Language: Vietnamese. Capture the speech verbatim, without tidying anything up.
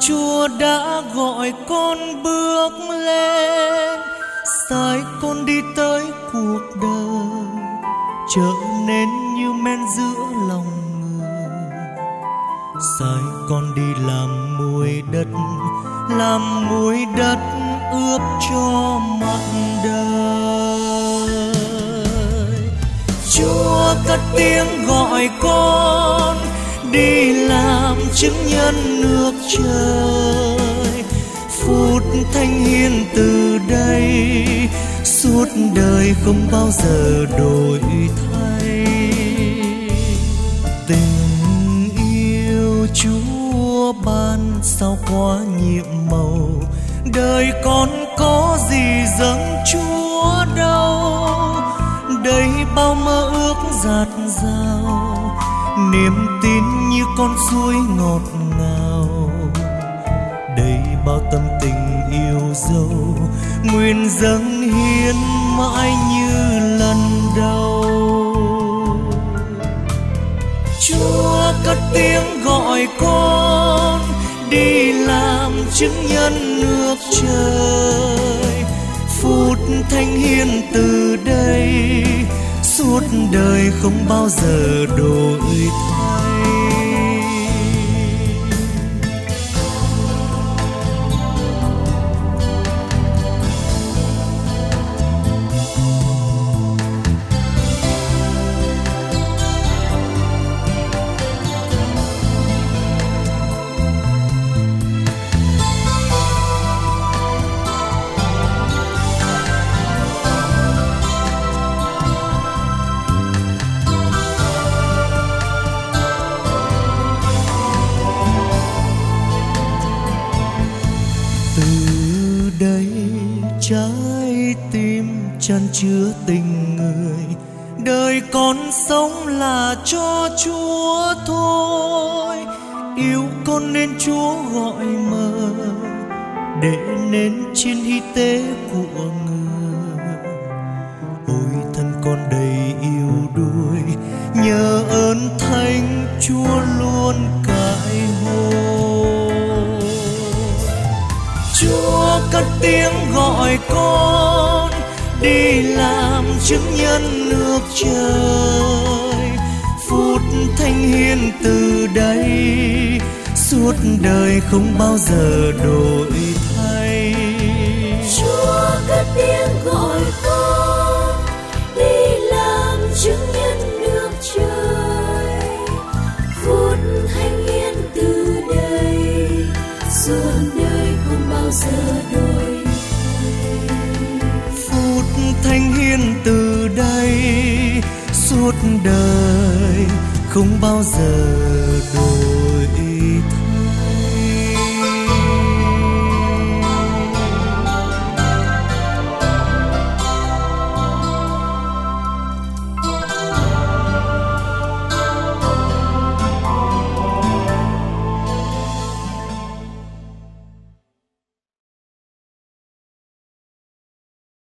Chúa đã gọi con bước lên, sai con đi tới cuộc đời, trở nên như men giữa lòng người. Sai con đi làm muối đất, làm muối đất ướp cho mặn đời. Chúa cất tiếng gọi con đi làm chứng nhân nước trời. Phút thánh hiền từ đây, suốt đời không bao giờ đổi thay. Tình yêu Chúa ban sao quá nhiệm màu, đời con có gì dâng Chúa đâu. Đây bao mơ ước dạt dào, niềm tin như con suối ngọt ngào. Đây bao tâm tình yêu dấu, nguyện dâng hiến mãi như lần đầu. Chúa cất tiếng gọi con đi làm chứng nhân nước trời. Phút thánh hiền từ đây, suốt đời không bao giờ đổi thay. Trái tim chan chứa tình người, đời con sống là cho Chúa thôi. Yêu con nên Chúa gọi mời, để nên trên hy tế của người. Ôi thân con đầy yêu đuối, nhờ ơn thánh Chúa luôn cãi hồi. Chúa cất tiếng gọi con đi làm chứng nhân nước trời. Phút thánh hiền từ đây, suốt đời không bao giờ đổi thay. Chúa cất tiếng gọi con đi làm chứng nhân nước trời. Phút thánh hiền từ đây, suốt đời không bao giờ đổi thay. Phút thánh hiền từ đây, suốt đời không bao giờ đổi.